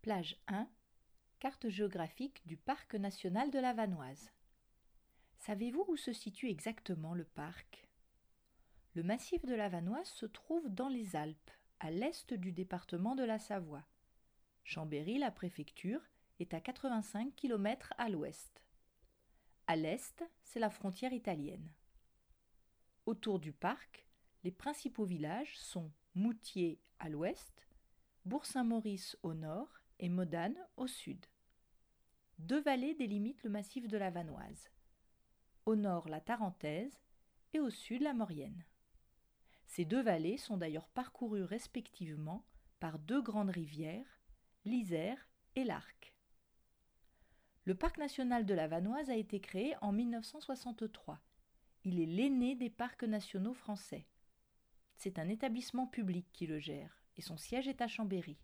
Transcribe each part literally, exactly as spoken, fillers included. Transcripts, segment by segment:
Plage un. Carte géographique du Parc national de la Vanoise. Savez-vous où se situe exactement le parc ? Le massif de la Vanoise se trouve dans les Alpes, à l'est du département de la Savoie. Chambéry, la préfecture, est à quatre-vingt-cinq kilomètres à l'ouest. À l'est, c'est la frontière italienne. Autour du parc, les principaux villages sont Moutier à l'ouest, Bourg-Saint-Maurice au nord et Modane au sud. Deux vallées délimitent le massif de la Vanoise. Au nord, la Tarentaise et au sud, la Maurienne. Ces deux vallées sont d'ailleurs parcourues respectivement par deux grandes rivières, l'Isère et l'Arc. Le parc national de la Vanoise a été créé en mille neuf cent soixante-trois. Il est l'aîné des parcs nationaux français. C'est un établissement public qui le gère et son siège est à Chambéry.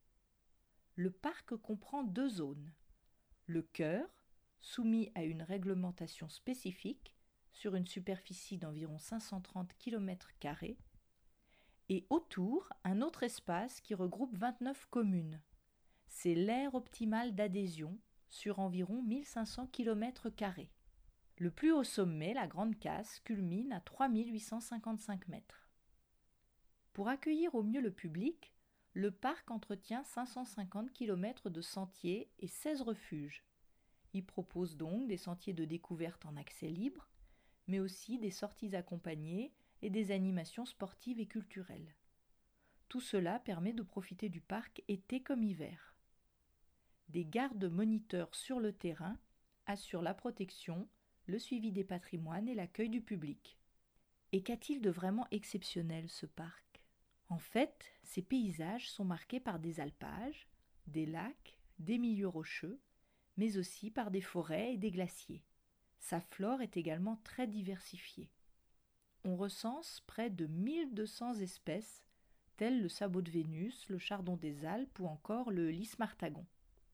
Le parc comprend deux zones. Le cœur, soumis à une réglementation spécifique sur une superficie d'environ cinq cent trente kilomètres carrés, et autour un autre espace qui regroupe vingt-neuf communes. C'est l'aire optimale d'adhésion sur environ mille cinq cents kilomètres carrés. Le plus haut sommet, la Grande Casse, culmine à trois mille huit cent cinquante-cinq mètres. Pour accueillir au mieux le public, le parc entretient cinq cent cinquante kilomètres de sentiers et seize refuges. Il propose donc des sentiers de découverte en accès libre, mais aussi des sorties accompagnées et des animations sportives et culturelles. Tout cela permet de profiter du parc été comme hiver. Des gardes-moniteurs sur le terrain assurent la protection, le suivi des patrimoines et l'accueil du public. Et qu'a-t-il de vraiment exceptionnel ce parc ? En fait, ces paysages sont marqués par des alpages, des lacs, des milieux rocheux, mais aussi par des forêts et des glaciers. Sa flore est également très diversifiée. On recense près de mille deux cents espèces, telles le sabot de Vénus, le chardon des Alpes ou encore le lys martagon.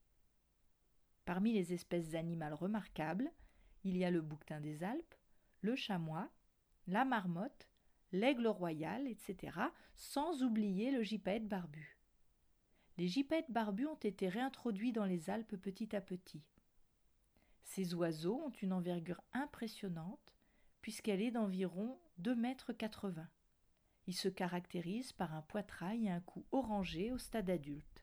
Parmi les espèces animales remarquables, il y a le bouquetin des Alpes, le chamois, la marmotte, l'aigle royal, et cetera, sans oublier le gypaète barbu. Les gypaètes barbus ont été réintroduits dans les Alpes petit à petit. Ces oiseaux ont une envergure impressionnante puisqu'elle est d'environ deux mètres quatre-vingts. Ils se caractérisent par un poitrail et un cou orangé au stade adulte.